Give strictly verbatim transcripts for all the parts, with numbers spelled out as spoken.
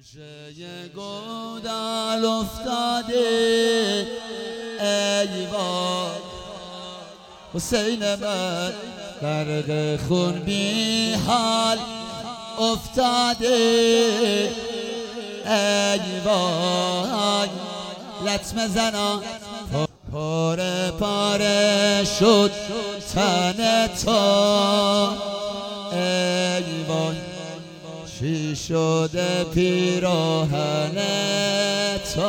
گوشه گودال افتاده ای وای حسین من غرق خون بی حال افتاده ای وای لطمه زنا پاره پاره شد تن تو ای وای چی شده پیراهن تو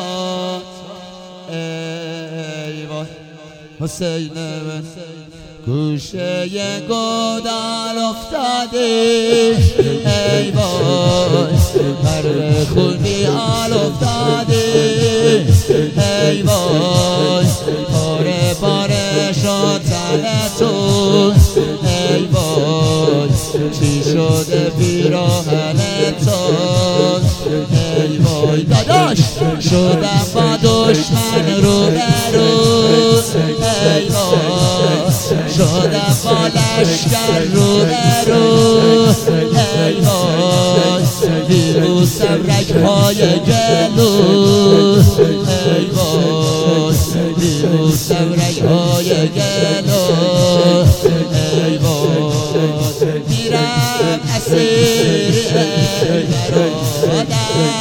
ای وای حسین من گوشه گودال افتاده ای وای غرق خون بی حال افتاده ای وای پاره پاره شد تن تو ای وای چی شده پیراهن تو ای وای داداش شدم با دشمن رو برو ای وای شدم با لشکر رو برو ای وای ویروسم رگ‌های گلو ای وای ویروسم رگ‌های گلو ای وای میرم اسیر ای برادر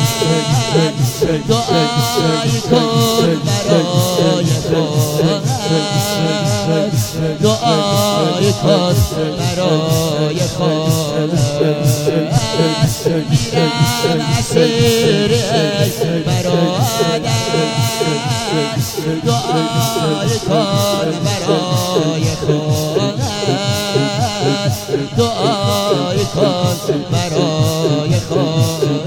دعای کن برای خود دعای کن برای خود میرم اسیر ای برادر دعای کن برای خود دعای کن برای خود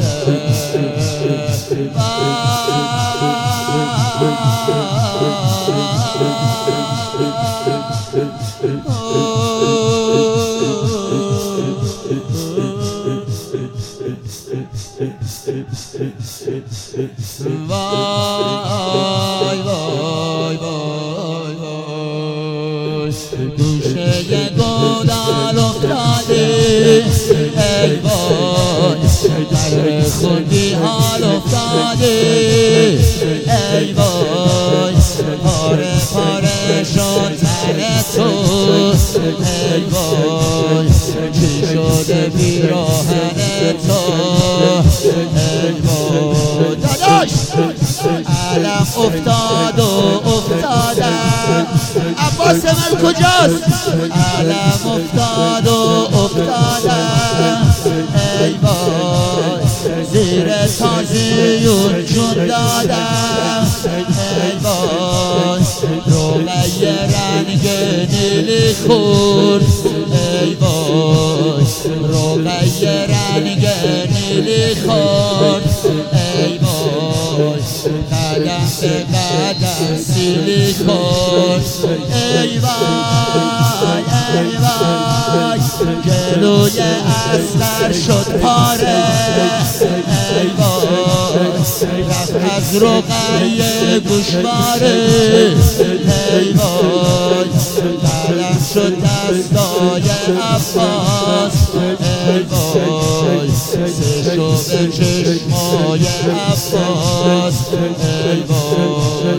وای وای وای وای گوشه گودال افتاده ای وای غرق خون بی حال افتاده ای وای پاره پاره شد تن تو ای وای چی شده پیراهن تو ای وای داداش علم افتاد و افتادم عباس من کجاست علم افتاد و افتادم ای وای زیر تازیون جون دادم ای وای روغی رنگ نیلی خورد ای وای روغی رنگ نیلی خورد ای وای قدم به قدم سیلی خورد ای وای ای وای گلوی اصغر شد پاره ای وای رفت از رقیه گوشواره ای وای قلم شد دستای عباس ای وای سه شد چشمای عباس ای وای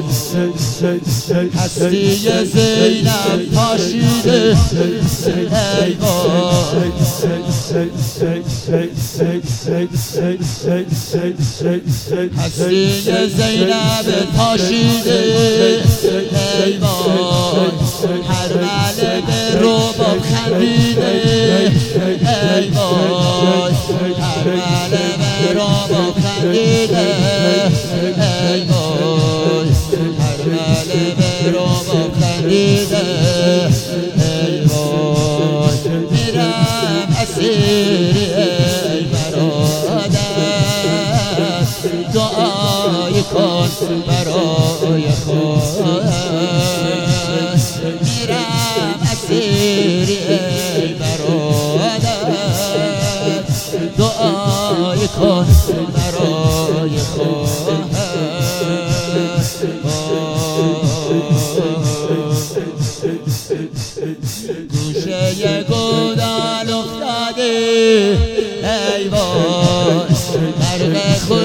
هستی زینب پاشیده ای وای هستی زینب پاشیده ای وای هر مله به رو با خندیده ای وای هر مله به رو با خندیده ای وای هر مله به رو با خندیده ای وای میرم اسیر ای برادر دعای کن برای خود میرم اسیر ای برادر دعای کن برای خود گوشه گودال افتاده ای وای غرق خون